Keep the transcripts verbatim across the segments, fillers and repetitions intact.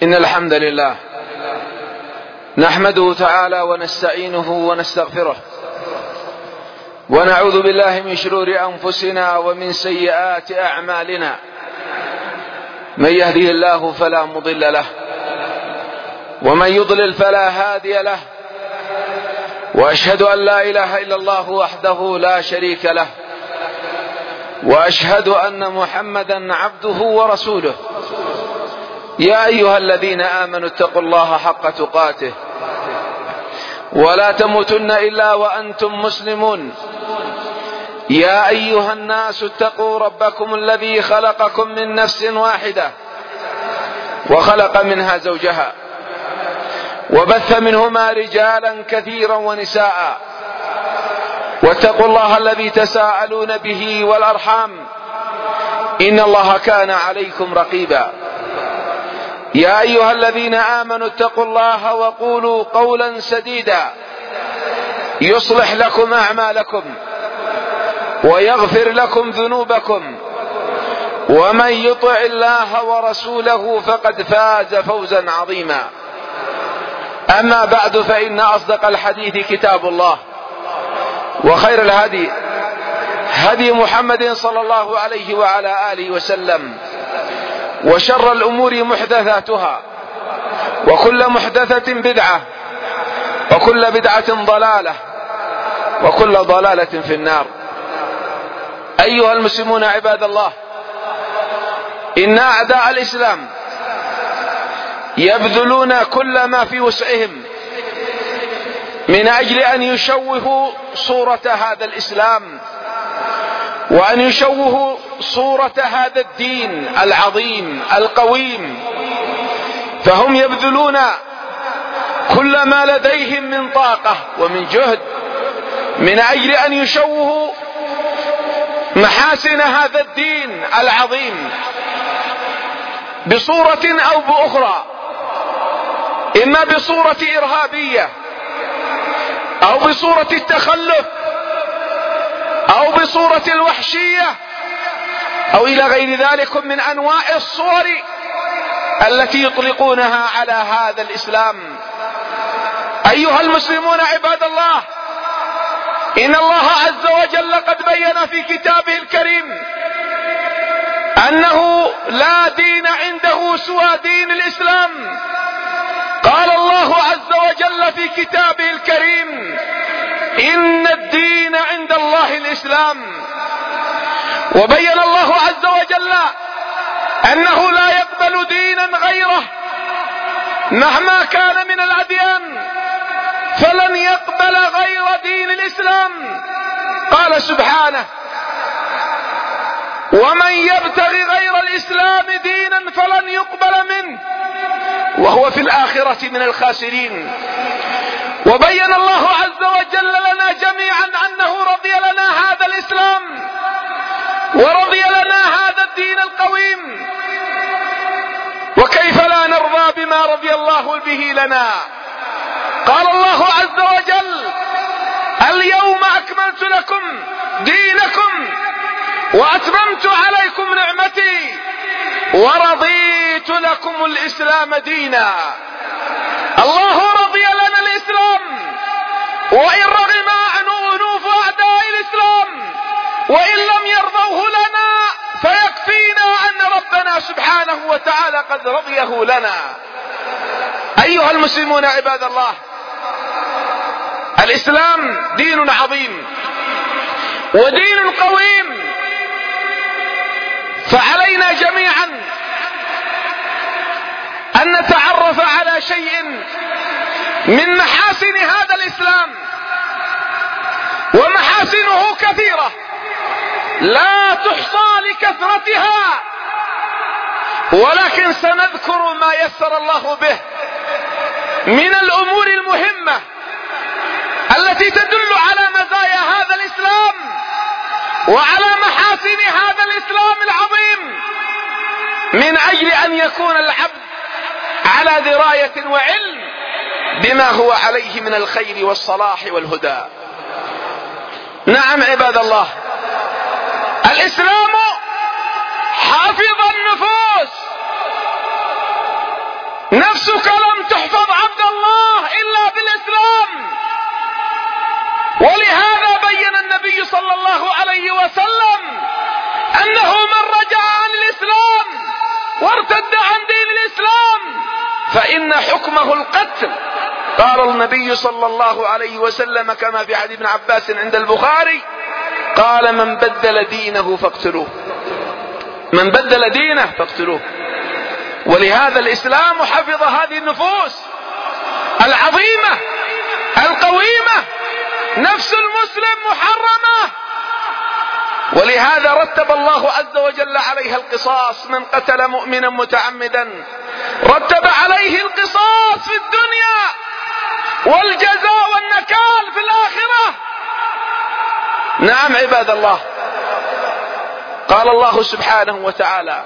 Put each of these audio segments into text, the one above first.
إن الحمد لله نحمده تعالى ونستعينه ونستغفره، ونعوذ بالله من شرور أنفسنا ومن سيئات أعمالنا. من يهده الله فلا مضل له، ومن يضلل فلا هادي له، وأشهد أن لا إله إلا الله وحده لا شريك له، وأشهد أن محمدا عبده ورسوله. يا أيها الذين آمنوا اتقوا الله حق تقاته ولا تموتن إلا وأنتم مسلمون. يا أيها الناس اتقوا ربكم الذي خلقكم من نفس واحدة وخلق منها زوجها وبث منهما رجالا كثيرا ونساء، واتقوا الله الذي تساءلون به والأرحام، إن الله كان عليكم رقيبا. يا أيها الذين آمنوا اتقوا الله وقولوا قولا سديدا يصلح لكم أعمالكم ويغفر لكم ذنوبكم، ومن يطع الله ورسوله فقد فاز فوزا عظيما. أما بعد، فإن أصدق الحديث كتاب الله، وخير الهدي هدي محمد صلى الله عليه وعلى آله وسلم، وشر الأمور محدثاتها، وكل محدثة بدعة، وكل بدعة ضلالة، وكل ضلالة في النار. أيها المسلمون عباد الله، إن أعداء الإسلام يبذلون كل ما في وسعهم من أجل أن يشوهوا صورة هذا الإسلام، وأن يشوهوا صورة هذا الدين العظيم القويم. فهم يبذلون كل ما لديهم من طاقة ومن جهد من أجل أن يشوهوا محاسن هذا الدين العظيم بصورة أو بأخرى، إما بصورة إرهابية، أو بصورة التخلف، أو بصورة الوحشية، أو إلى غير ذلك من أنواع الصور التي يطلقونها على هذا الإسلام. أيها المسلمون عباد الله، إن الله عز وجل قد بين في كتابه الكريم أنه لا دين عنده سوى دين الإسلام. قال الله عز وجل في كتابه الكريم: إن الدين عند الله الإسلام. وبين الله عز وجل أنه لا يقبل دينا غيره مهما كان من الأديان، فلن يقبل غير دين الإسلام. قال سبحانه: ومن يبتغي غير الإسلام دينا فلن يقبل منه وهو في الآخرة من الخاسرين. وبين الله عز وجل لنا جميعا أنه رضي لنا هذا الإسلام، ورضي لنا هذا الدين القويم، وكيف لا نرضى بما رضي الله به لنا. قال الله عز وجل: اليوم أكملت لكم دينكم وأتممت عليكم نعمتي ورضيت لكم الإسلام دينا. الله رضي لنا الإسلام، وإن رغم أنوف أعداء الإسلام وإن لم يرضوه لنا، فيكفينا أن ربنا سبحانه وتعالى قد رضيه لنا. أيها المسلمون عباد الله، الإسلام دين عظيم ودين قويم، فعلينا جميعا أن نتعرف على شيء من محاسن هذا الإسلام، ومحاسنه كثيرة لا تحصى لكثرتها، ولكن سنذكر ما يسر الله به من الأمور المهمة التي تدل على مزايا هذا الإسلام وعلى محاسن هذا الإسلام العظيم، من أجل أن يكون العبد على دراية وعلم بما هو عليه من الخير والصلاح والهدى. نعم عباد الله، الإسلام حافظ النفوس. نفسك لم تحفظ عبد الله إلا بالإسلام. ولهذا بين النبي صلى الله عليه وسلم أنه من رجع عن الإسلام وارتد عن دين الإسلام فإن حكمه القتل. قال النبي صلى الله عليه وسلم كما في حديث ابن عباس عند البخاري قال من بدل دينه فاقتلوه، من بدل دينه فاقتلوه. ولهذا الإسلام حفظ هذه النفوس العظيمة القويمة، نفس المسلم محرمة، ولهذا رتب الله عز وجل عليها القصاص. من قتل مؤمنا متعمدا رتب عليه القصاص في الدنيا والجزاء والنكال في الآخرة. نعم عباد الله، قال الله سبحانه وتعالى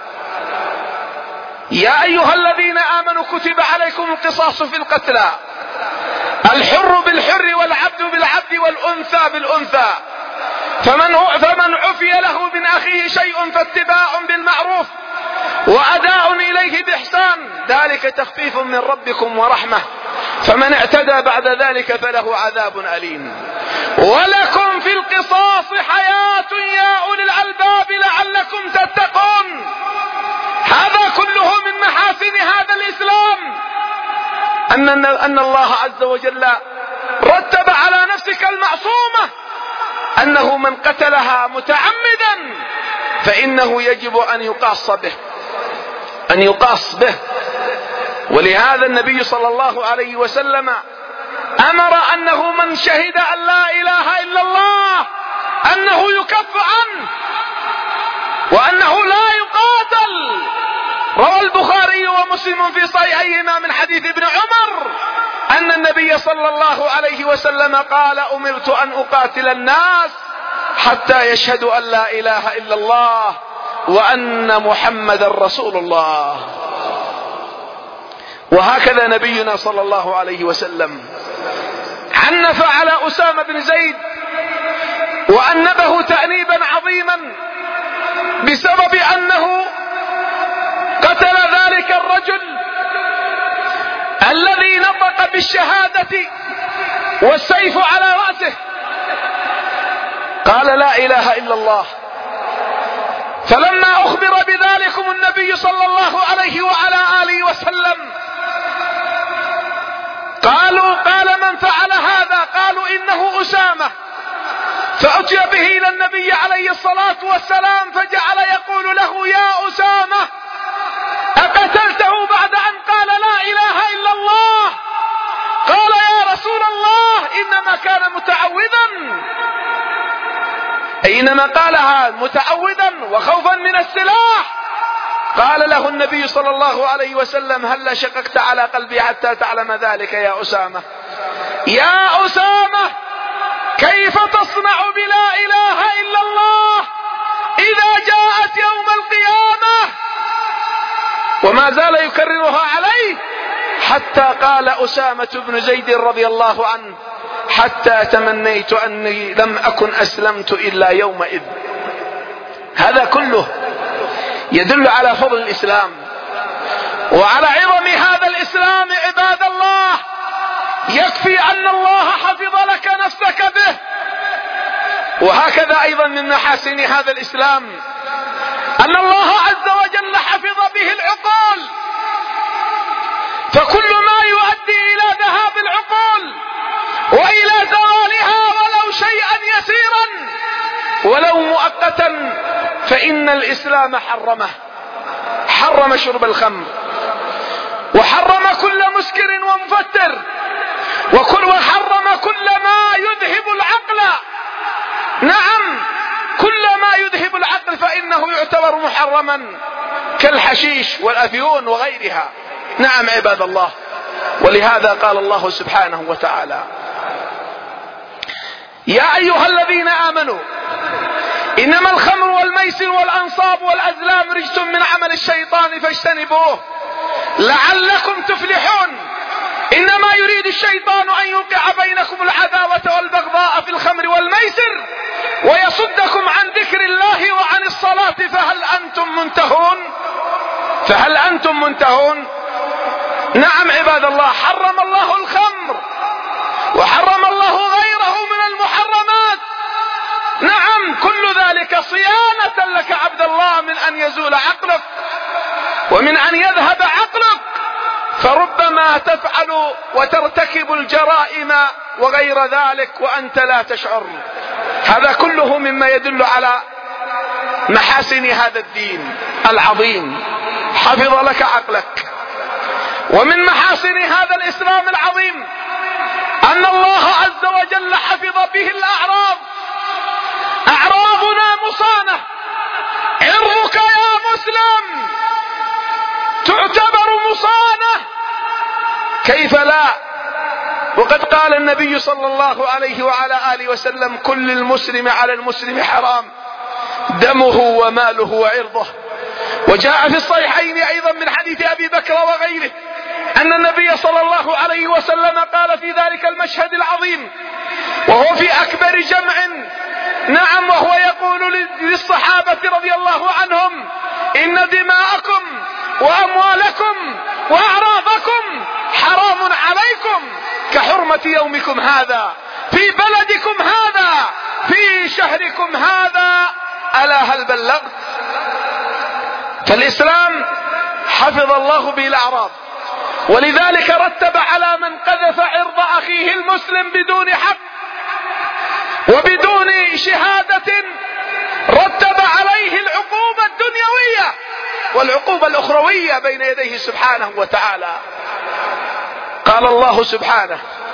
يا أيها الذين آمنوا كتب عليكم القصاص في القتلى، الحر بالحر والعبد بالعبد والأنثى بالأنثى، فمن, فمن عفي له من أخيه شيء فاتباع بالمعروف وأداء إليه بإحسان ذلك تخفيف من ربكم ورحمة، فمن اعتدى بعد ذلك فله عذاب أليم. ولكم في القصاص حياة يا أولي الألباب لعلكم تتقون. هذا كله من محاسن هذا الإسلام، أن, أن الله عز وجل رتب على نفسك المعصومة أنه من قتلها متعمدا فإنه يجب أن يقاص به أن يقاص به. ولهذا النبي صلى الله عليه وسلم أمر أنه من شهد أن لا إله إلا الله أنه يكف عنه وأنه لا يقاتل. روى البخاري ومسلم في صحيحيهما من حديث ابن عمر أن النبي صلى الله عليه وسلم قال أمرت أن أقاتل الناس حتى يشهدوا أن لا إله إلا الله وأن محمد رسول الله. وهكذا نبينا صلى الله عليه وسلم عنف على أسامة بن زيد وأنبه تأنيبا عظيما بسبب أنه قتل ذلك الرجل الذي نطق بالشهادة والسيف على رأسه، قال لا إله إلا الله. فلما أخبر بذلكم النبي صلى الله عليه وعلى آله وسلم قالوا قال من فعل هذا؟ قالوا إنه أسامة. فأتي به إلى النبي عليه الصلاة والسلام فجعل يقول له يا أسامة أقتلته بعد أن قال لا إله إلا الله؟ قال يا رسول الله إنما كان متعوذا، أينما قالها متعوذا وخوفا من السلاح. قال له النبي صلى الله عليه وسلم هل شققت على قلبي حتى تعلم ذلك يا أسامة؟ يا أسامة كيف تصنع بلا إله إلا الله إذا جاءت يوم القيامة؟ وما زال يكررها عليه حتى قال أسامة بن زيد رضي الله عنه حتى تمنيت أني لم أكن أسلمت إلا يومئذ. هذا كله يدل على فضل الإسلام وعلى عظم هذا الإسلام. عباد الله يكفي أن الله حفظ لك نفسك به. وهكذا أيضا من محاسن هذا الإسلام أن الله عز وجل حفظ به العقول، فكل ما يؤدي إلى ذهاب العقول وإلى زوالها ولو شيئا يسيرا ولو مؤقتا فإن الإسلام حرمه. حرم شرب الخمر وحرم كل مسكر ومفتر وكل وحرم كل ما يذهب العقل. نعم كل ما يذهب العقل فإنه يعتبر محرما كالحشيش والأفيون وغيرها. نعم عباد الله. ولهذا قال الله سبحانه وتعالى يا أيها الذين آمنوا إنما الخمر والميسر والأنصاب والأزلام رجس من عمل الشيطان فاجتنبوه لعلكم تفلحون. إنما يريد الشيطان أن يوقع بينكم العداوة والبغضاء في الخمر والميسر ويصدكم عن ذكر الله وعن الصلاة فهل أنتم منتهون؟ فهل أنتم منتهون؟ نعم عباد الله، حرم الله الخمر وحرم الله غيره من المحرمات. نعم كل ذلك صيانة لك عبد الله من أن يزول عقلك ومن أن يذهب عقلك، فربما تفعل وترتكب الجرائم وغير ذلك وأنت لا تشعر. هذا كله مما يدل على محاسن هذا الدين العظيم، حفظ لك عقلك. ومن محاسن هذا الإسلام العظيم أن الله عز وجل حفظ به الأعراض. أعراضنا مصانة، عرضك يا مسلم تعتبر مصانة، كيف لا؟ وقد قال النبي صلى الله عليه وعلى آله وسلم: كل المسلم على المسلم حرام دمه وماله وعرضه. وجاء في الصحيحين أيضا من حديث أبي بكر وغيره أن النبي صلى الله عليه وسلم قال في ذلك المشهد العظيم وهو في أكبر جمع، نعم، وهو يقول للصحابة رضي الله عنهم: إن دماءكم وأموالكم وأعراضكم حرام عليكم كحرمة يومكم هذا في بلدكم هذا في شهركم هذا، ألا هل بلغت؟ فالإسلام حفظ الله به الأعراض، ولذلك رتب على من قذف عرض أخيه المسلم بدون حق وبدون شهادة، رتب عليه العقوبة الدنيوية والعقوبة الأخروية بين يديه سبحانه وتعالى. قال الله سبحانه: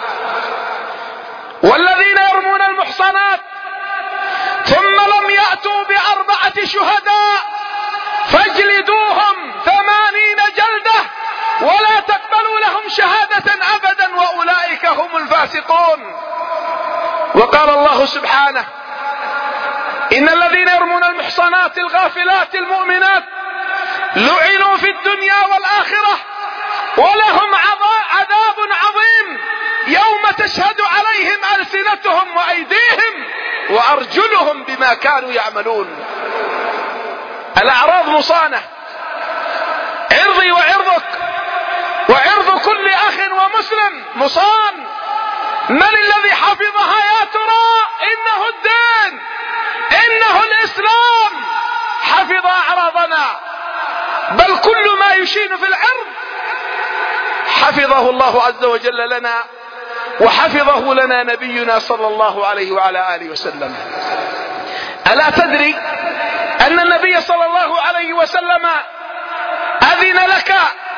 والذين يرمون المحصنات ثم لم يأتوا بأربعة شهداء فاجلدوهم ثمانين جلدة ولا تقبلوا لهم شهادة أبدا وأولئك هم الفاسقون. وقال الله سبحانه: إن الذين يرمون المحصنات الغافلات المؤمنات لعنوا في الدنيا والآخرة ولهم عذاب عظيم يوم تشهد عليهم ألسنتهم وأيديهم وأرجلهم بما كانوا يعملون. الأعراض مصانة، عرضي وعرضك وعرض كل أخ ومسلم مصان. من الذي حفظها يا ترى؟ إنه الدين، إنه الإسلام حفظ أعراضنا، بل كل ما يشين في العرض حفظه الله عز وجل لنا وحفظه لنا نبينا صلى الله عليه وعلى آله وسلم. ألا تدري أن النبي صلى الله عليه وسلم أذن لك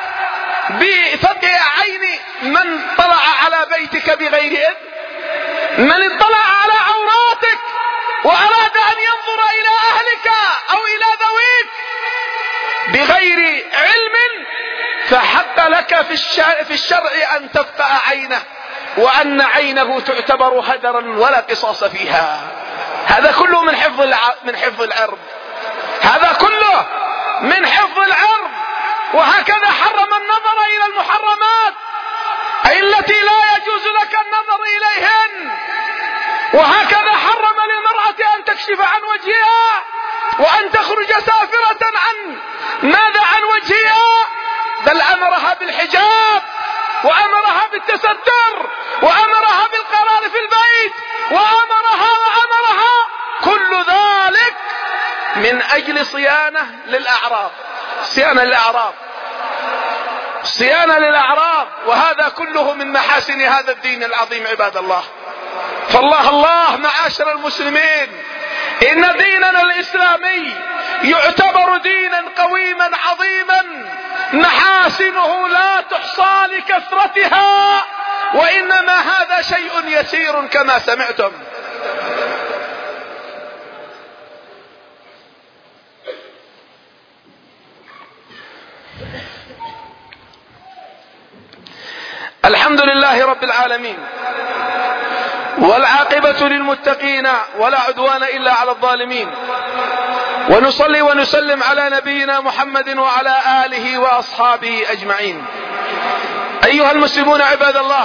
بفتح عين من طلع على بيتك بغير إذن؟ من اطلع على عوراتك وأراد أن ينظر إلى أهلك أو إلى ذويك بغير علم فحق لك في الشرع, في الشرع أن تفقع عينه، وأن عينه تعتبر هدرا ولا قصاص فيها. هذا كله من حفظ من حفظ العرض، هذا كله من حفظ العرض. وهكذا حرم النظر إلى المحرمات أي التي لا يجوز لك النظر إليهن، وهكذا حرم للمرأة أن تكشف عن وجهها وأن تخرج سافرة عن ماذا عن وجهها، بل أمرها بالحجاب وأمرها بالتستر وأمرها بالقرار في البيت وأمرها وأمرها كل ذلك من أجل صيانة للأعراض، صيانة للأعراض، صيانة للأعراض. وهذا كله من محاسن هذا الدين العظيم عباد الله. فالله الله معاشر المسلمين، إن ديننا الإسلامي يعتبر دينا قويما عظيما محاسنه لا تحصى لكثرتها، وإنما هذا شيء يسير كما سمعتم. الحمد لله رب العالمين، والعاقبة للمتقين ولا عدوان إلا على الظالمين، ونصلي ونسلم على نبينا محمد وعلى آله وأصحابه أجمعين. أيها المسلمون عباد الله،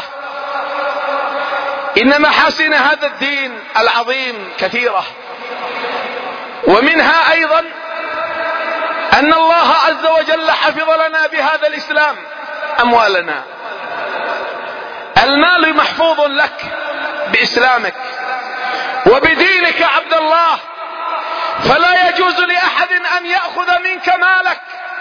إن محاسن هذا الدين العظيم كثيرة، ومنها أيضا أن الله عز وجل حفظ لنا بهذا الإسلام أموالنا. المال محفوظ لك بإسلامك وبدينك يا عبد الله، فلا يجوز لأحد أن يأخذ منك مالك.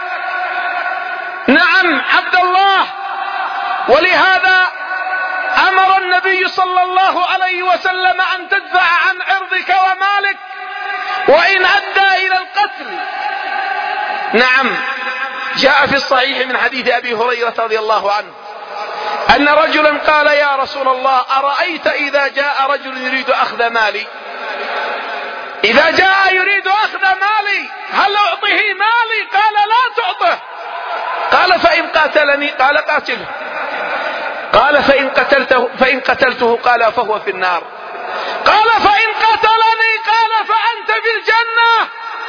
نعم عبد الله، ولهذا أمر النبي صلى الله عليه وسلم أن تدفع عن عرضك ومالك وإن أدى إلى القتل. نعم، جاء في الصحيح من حديث أبي هريرة رضي الله عنه أن رجلا قال: يا رسول الله، أرأيت إذا جاء رجل يريد أخذ مالي، إذا جاء يريد أخذ مالي هل أعطيه مالي؟ قال: لا تعطه. قال: فإن قاتلني؟ قال: قاتله. قال: فإن قتلته فإن قتلته؟ قال: فهو في النار. قال: فإن قتلني؟ قال: فأنت في الجنة.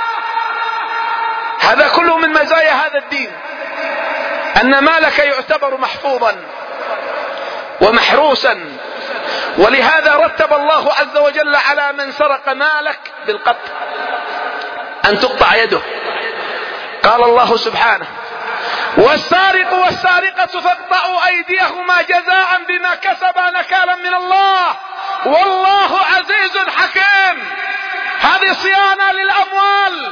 هذا كله من مزايا هذا الدين، أن مالك يعتبر محفوظا ومحروسا. ولهذا رتب الله عز وجل على من سرق مالك بالقطع، أن تقطع يده. قال الله سبحانه: والسارق والسارقة فاقطعوا أيديهما جزاء بما كسبا نكالا من الله والله عزيز حكيم. هذه صيانة للأموال،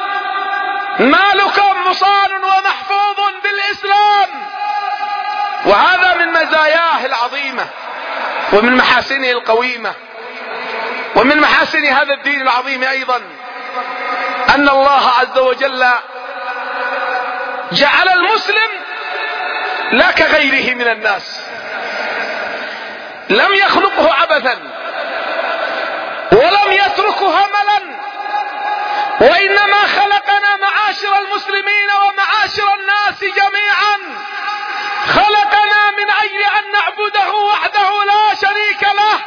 مالكم مصان ومحفوظ بالإسلام، وهذا من مزاياه العظيمة ومن محاسنه القويمة. ومن محاسن هذا الدين العظيم أيضا أن الله عز وجل جعل المسلم لا كغيره من الناس، لم يخلقه عبثا ولم يتركه هملا، وإنما خلقنا معاشر المسلمين ومعاشر الناس جميعا، خلقنا من أجل أن نعبده وحده لا شريك له.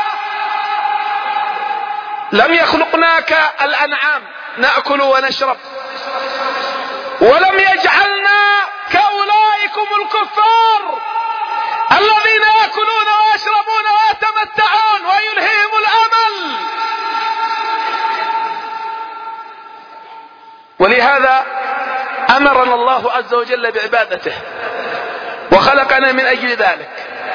لم يخلقنا كالأنعام نأكل ونشرب، ولم يجعلنا كأولئكم الكفار الذين يأكلون ويشربون ويتمتعون ويلهيهم الأمل. ولهذا أمرنا الله عز وجل بعبادته وخلقنا من أجل ذلك.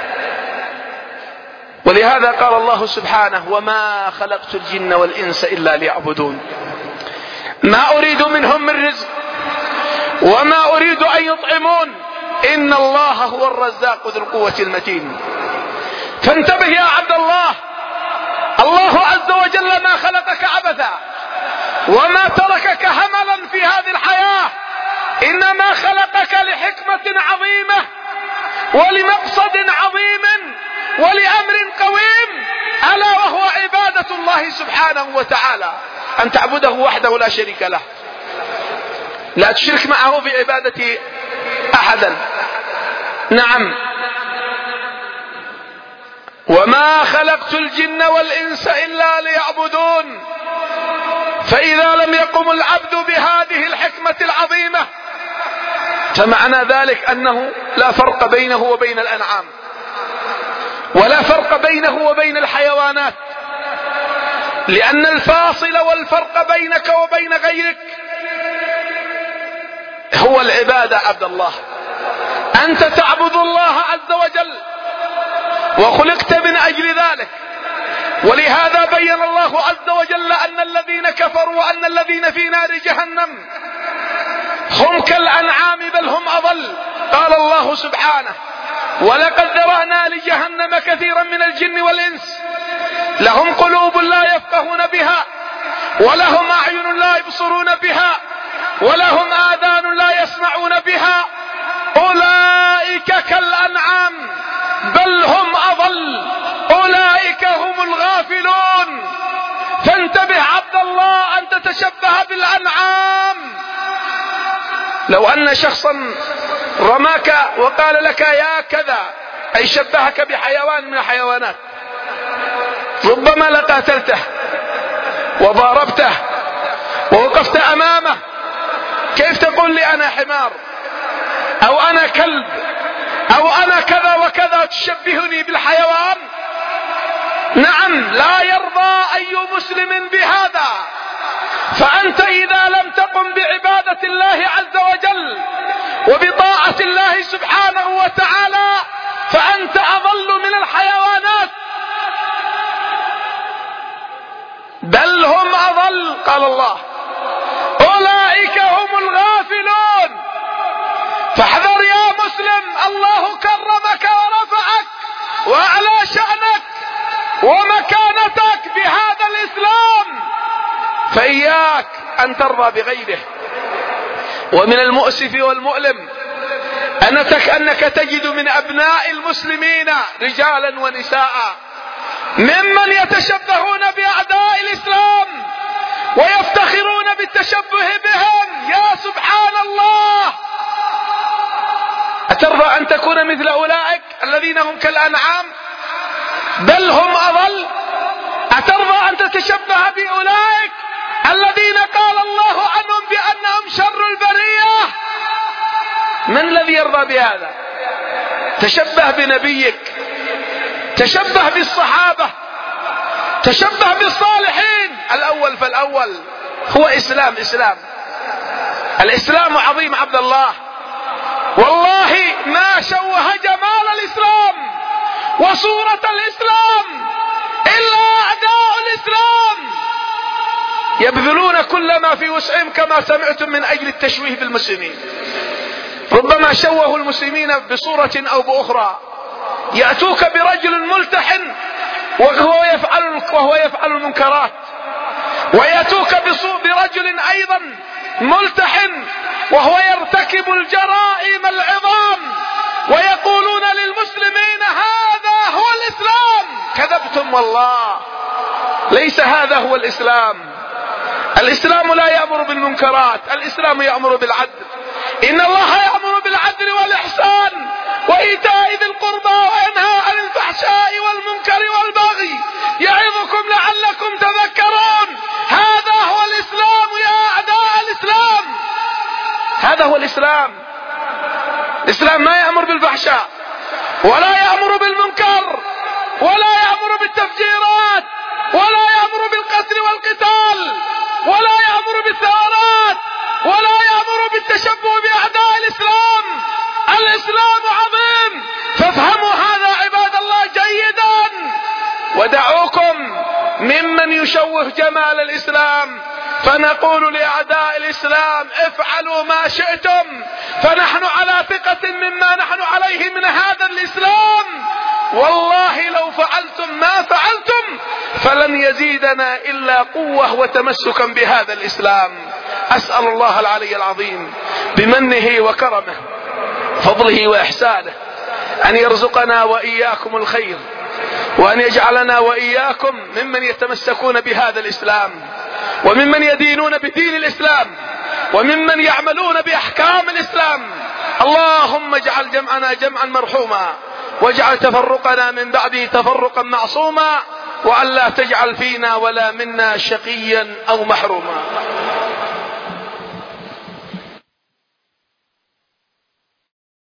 ولهذا قال الله سبحانه: وما خلقت الجن والإنس إلا ليعبدون ما أريد منهم من رزق وما أريد أن يطعمون إن الله هو الرزاق ذو القوة المتين. فانتبه يا عبد الله، الله عز وجل ما خلقك عبثا وما تركك هملا في هذه الحياة، إنما خلقك لحكمة عظيمة ولمقصد عظيم ولأمر قويم، ألا وهو عبادة الله سبحانه وتعالى، أن تعبده وحده لا شريك له، لا تشرك معه في عبادة أحدا. نعم، وما خلقت الجن والإنس إلا ليعبدون. فإذا لم يقم العبد بهذه الحكمة العظيمة فمعنى ذلك أنه لا فرق بينه وبين الأنعام، ولا فرق بينه وبين الحيوانات، لأن الفاصل والفرق بينك وبين غيرك هو العبادة. عبد الله، أنت تعبد الله عز وجل وخلقت من أجل ذلك. ولهذا بين الله عز وجل أن الذين كفروا وأن الذين في نار جهنم هم كالأنعام بل هم أضل. قال الله سبحانه: ولقد ذرأنا لجهنم كثيرا من الجن والإنس لهم قلوب لا يفقهون بها ولهم أعين لا يبصرون بها ولهم آذان لا يسمعون بها أولئك كالأنعام بل هم أضل أولئك هم الغافلون. فانتبه عبد الله أن تتشبه بالأنعام. لو أن شخصا رماك وقال لك يا كذا، أي شبهك بحيوان من الحيوانات، ربما لقاتلته وضاربته ووقفت أمامه، كيف تقول لي أنا حمار أو أنا كلب أو أنا كذا وكذا، تشبهني بالحيوان؟ نعم، لا يرضى أي مسلم بهذا، فأنت إذا لم تقم بعبادة الله عز وجل وبطاعة الله سبحانه وتعالى فأنت أضل من الحيوانات، بل هم أضل. قال الله أولئك هم الغافلون. فاحذر يا مسلم، الله كرمك ورفعك وأعلى شأنك ومكانتك بهذا الإسلام، فإياك أن ترضى بغيره. ومن المؤسف والمؤلم أنك, أنك تجد من أبناء المسلمين رجالا ونساء ممن يتشبهون بأعداء الإسلام ويفتخرون بالتشبه بهم. يا سبحان الله، أترضى أن تكون مثل أولئك الذين هم كالأنعام بل هم أضل؟ أترضى أن تتشبه بأولئك الذين قال الله عنهم بأنهم شر البرية؟ من الذي يرضى بهذا؟ تشبه بنبيك، تشبه بالصحابة، تشبه بالصالحين. الأول فالأول هو إسلام. إسلام الإسلام عظيم عبد الله، والله ما شوه جمال الإسلام وصورة الإسلام إلا أعداء الإسلام، يبذلون كل ما في وسعهم كما سمعتم من أجل التشويه بالمسلمين. ربما شوهوا المسلمين بصورة أو بأخرى، يأتوك برجل ملتحن وهو يفعل وهو يفعل المنكرات، ويأتوك برجل أيضا ملتحن وهو يرتكب الجرائم العظام، ويقولون للمسلمين هذا هو الإسلام. كذبتم والله، ليس هذا هو الإسلام. الإسلام لا يأمر بالمنكرات، الإسلام يأمر بالعدل. إن الله يأمر بالعدل والإحسان وإيتاء ذي القربى وينهى عن الفحشاء والمنكر والبغي يعظكم لعلكم تذكرون. هذا هو الإسلام يا أعداء الإسلام، هذا هو الإسلام. الإسلام ما يأمر بالفحشاء ولا يأمر بالمنكر ولا يأمر بالتفجيرات ولا يأمر بالقتل والقتال ولا يأمر بالثورات ولا يأمر بالتشبه بأعداء الإسلام. الإسلام عظيم، فافهموا هذا عباد الله جيدا، ودعوكم ممن يشوه جمال الإسلام. فنقول لأعداء الإسلام افعلوا ما شئتم، فنحن على ثقة مما نحن عليه من هذا الإسلام. والله لو فعلتم ما فعلتم فلن يزيدنا إلا قوة وتمسكا بهذا الإسلام. أسأل الله العلي العظيم بمنه وكرمه فضله وإحسانه أن يرزقنا وإياكم الخير، وأن يجعلنا وإياكم ممن يتمسكون بهذا الإسلام، وممن يدينون بدين الإسلام، وممن يعملون بأحكام الإسلام. اللهم اجعل جمعنا جمعا مرحوما، واجعل تفرقنا من بعده تفرقا معصوما، وأن لا تجعل فينا ولا منا شقيا أو محروما.